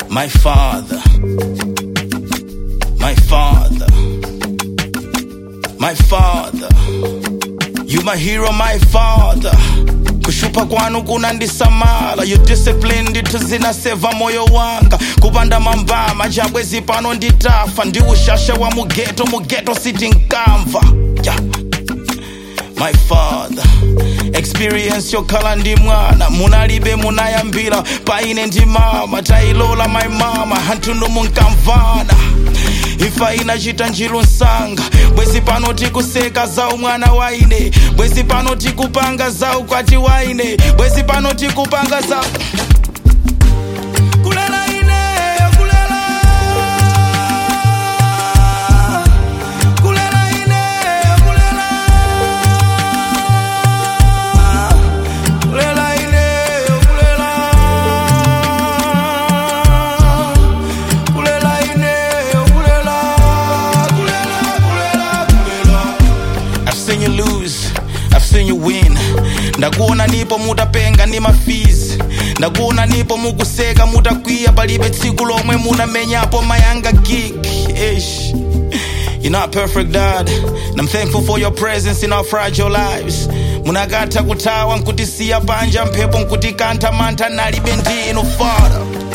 My father, my father, my father, you my hero, my father. Kushupa kwanu kunandisamala, you disciplined tuzinaseva moyo wanga. Kupanda mambama jabwezi pano nditafa, ndi ushasha wa mugeto siti nkamva. Yeah. My father, experience yokhala ndi mwana, munalibe munayambira paine ndi mama, tailola my mama hantuno munkamvana. Ifa inachita njiru nsanga, bwezi pano tikuseka zau mwana waine, bwezi pano tikupanga zau kwati waine, bwezi pano tikupanga zau kulela ine, kulela kulela ine, kulela kulela ine, kulela kulela ine, I've seen you lose, I've seen you win. Ndakuona nipo mutapenga ni mafizi, ndakuona nipo mukuseka mutakwiya palibe tsiku lomwe munamenyapo mayanga gig. Ish. You're not perfect, Dad, and I'm thankful for your presence in our fragile lives. Munakatha kuthawa nkutisiya panja mphepo nkutikantha mantha nalibe ndinu, Father.